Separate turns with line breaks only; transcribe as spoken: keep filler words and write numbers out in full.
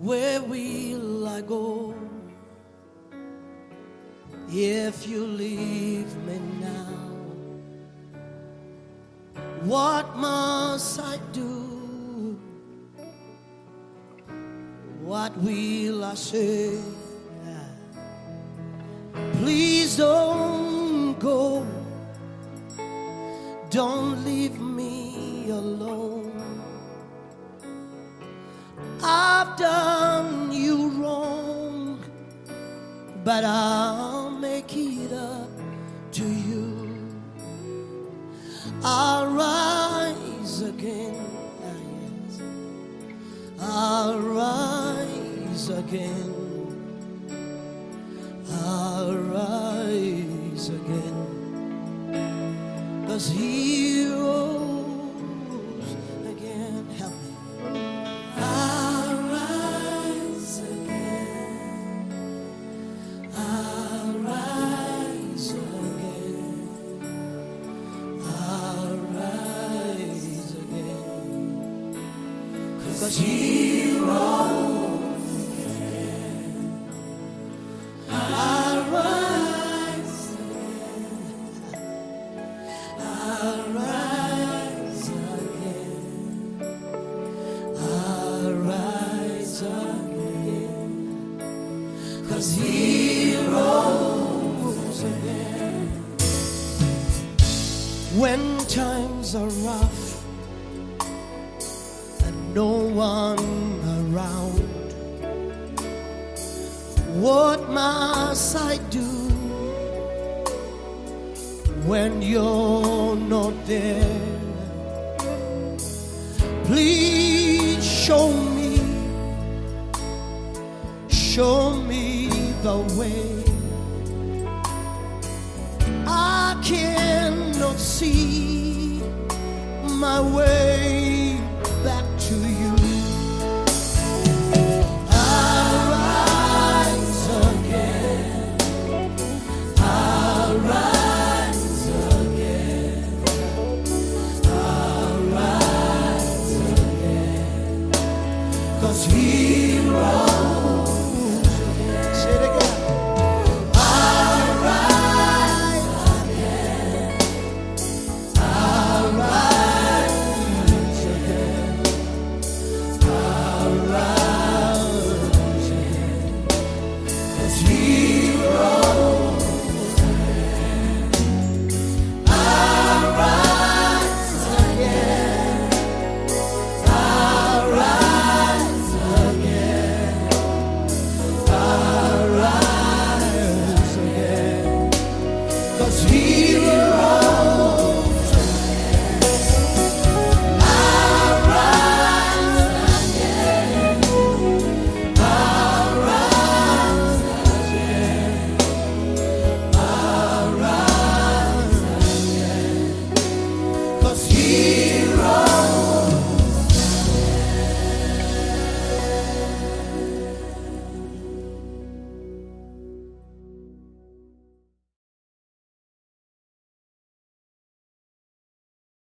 Where will I go if you leave me now? What must I do? What will I say? Please don't go. Don't leave me alone. I've done you wrong, but I'll make it up to you. I'll rise again, yes. I'll rise again. I'll rise again. 'Cause he rose again. Help me. I'll rise again. I'll rise again. I'll rise again. 'Cause he rose again. I'll rise again. I'll rise again. I'll rise again. 'Cause he rose again. When times are rough and no one around, what must I do when you're not there? Please show me, show me the way. I cannot see my way back to you. I'll rise again. I'll rise again. I'll rise again. 'Cause he rose.